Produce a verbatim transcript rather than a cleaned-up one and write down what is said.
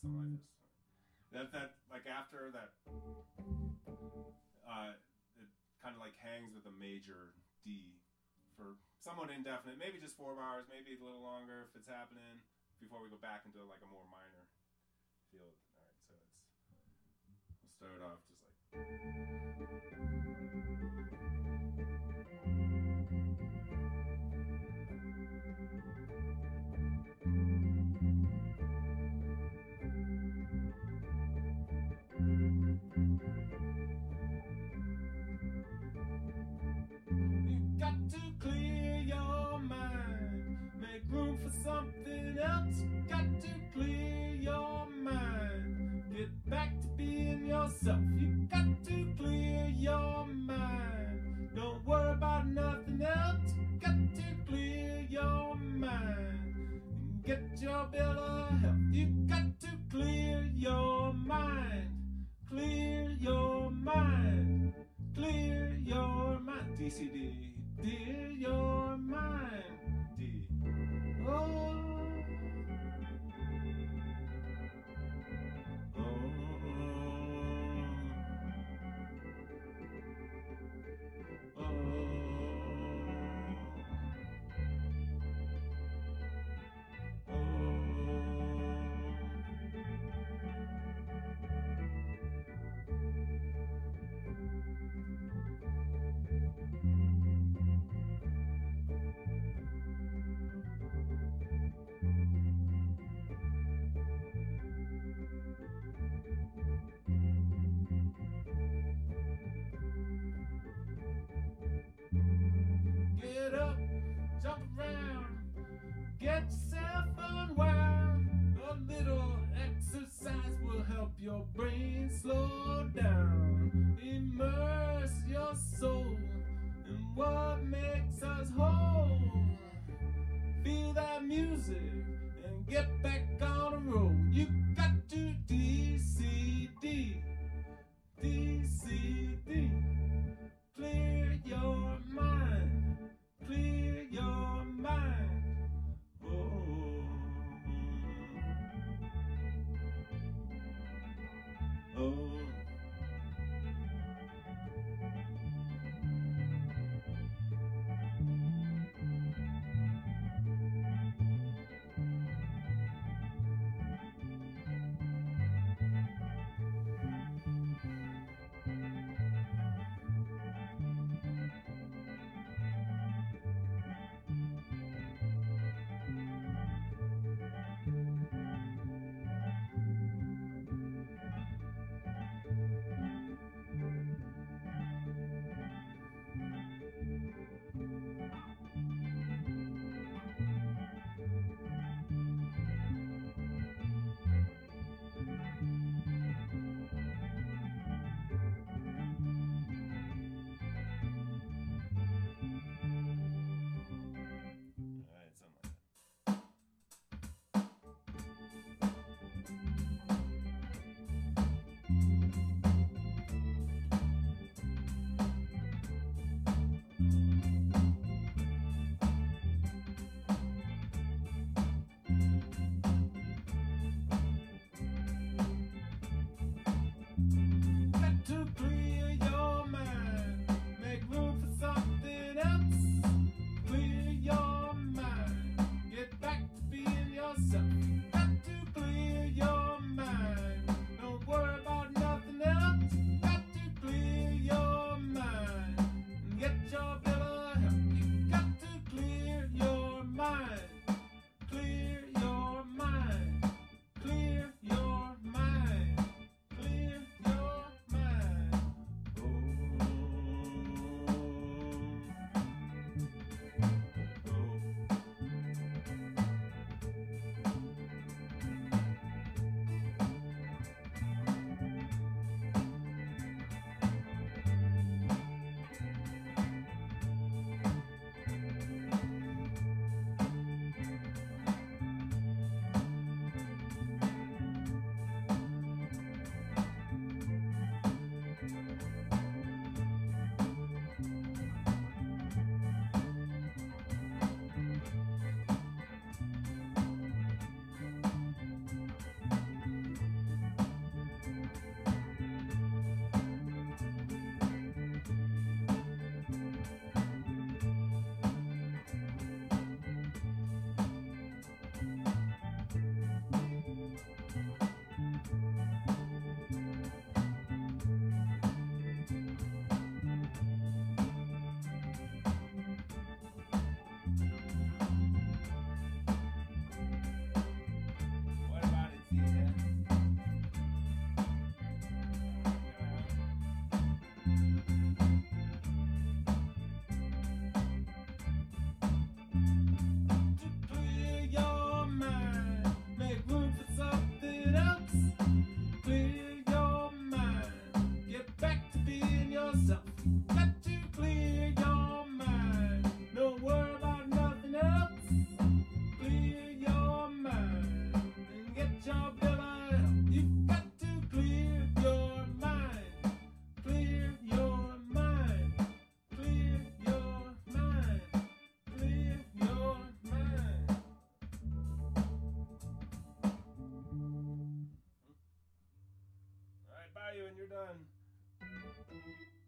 something like this. That that like after that, uh, it kind of like hangs with a major D for somewhat indefinite, maybe just four bars, maybe a little longer if it's happening. Before we go back into like a more minor field. All right, so it's we'll start off just like. You got to clear your mind, make room for something else. You got to clear your mind, get back to being yourself. You got to clear your mind, don't worry about nothing else. You got to clear your mind and get your bill of health. You got to clear your mind, clear your mind, clear your mind. D C D, clear your mind. D. Oh. Get up, jump around, get yourself unwound. A little exercise will help your brain slow down. Immerse your soul in what makes us whole. Feel that music and get back on the road. You got to D C D, D C D. Clear your mind, clear your mind. Oh, oh. your belly. You've got to clear your mind. Clear your mind. Clear your mind. Clear your mind. All right, bye you and you're done.